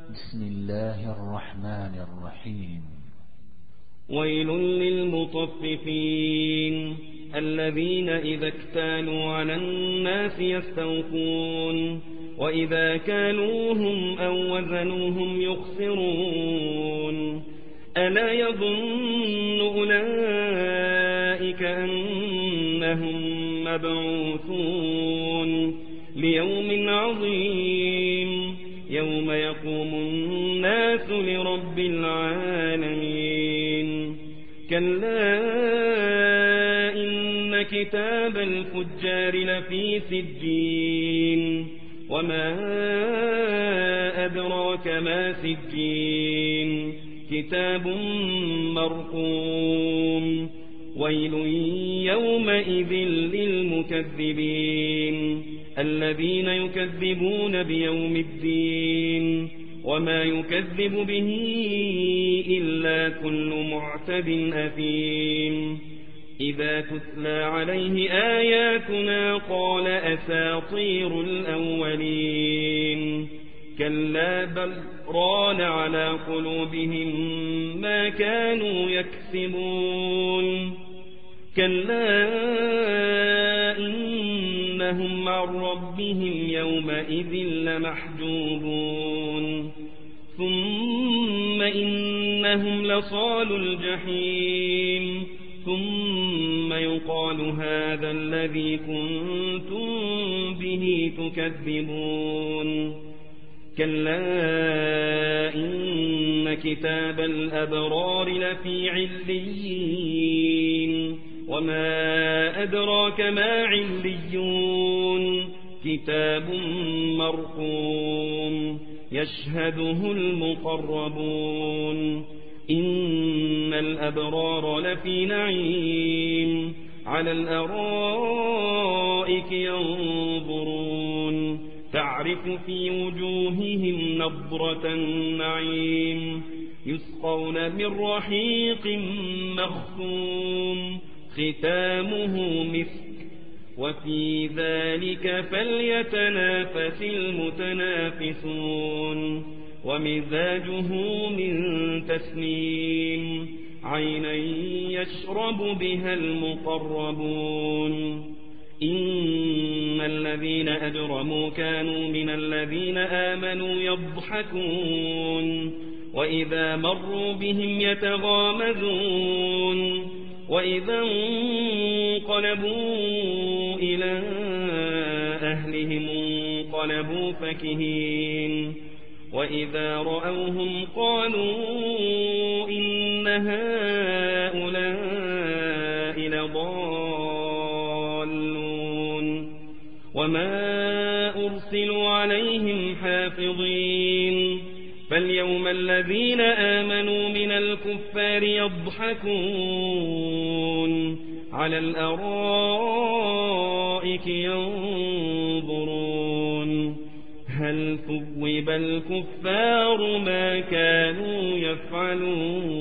بسم الله الرحمن الرحيم. ويل للمطففين الذين إذا اكتالوا على الناس يستوفون وإذا كالوهم أو وزنوهم يخسرون ألا يظن أولئك أنهم مبعوثون ليوم عظيم يوم يقوم الناس لرب العالمين كلا إن كتاب الفجار لفي سجين وما أدراك ما سجين كتاب مرقوم ويل يومئذ للمكذبين الذين يكذبون بيوم الدين وما يكذب به إلا كل معتد أثيم إذا تتلى عليه آياتنا قال أساطير الأولين كلا بل ران على قلوبهم ما كانوا يكسبون كلا إنهم عن ربهم يومئذ لمحجوبون ثم إنهم لصالو الجحيم ثم يقال هذا الذي كنتم به تكذبون كلا إن كتاب الأبرار لفي عليين وما أدراك ما عليون كتاب مرقوم يشهده المقربون إن الأبرار لفي نعيم على الأرائك ينظرون تعرف في وجوههم نضرة النعيم يسقون من رحيق مختوم ختامه مسك وفي ذلك فليتنافس المتنافسون ومزاجه من تسنيم عينا يشرب بها المقربون إن الذين أجرموا كانوا من الذين آمنوا يضحكون وإذا مروا بهم يتغامزون وإذا انقلبوا إلى أهلهم انقلبوا فكهين وإذا رأوهم قالوا إن هؤلاء لضالون وما أرسلوا عليهم حافظين فاليوم الذين آمنوا من الكفار يضحكون على الأرائك ينظرون هل ثوب الكفار ما كانوا يفعلون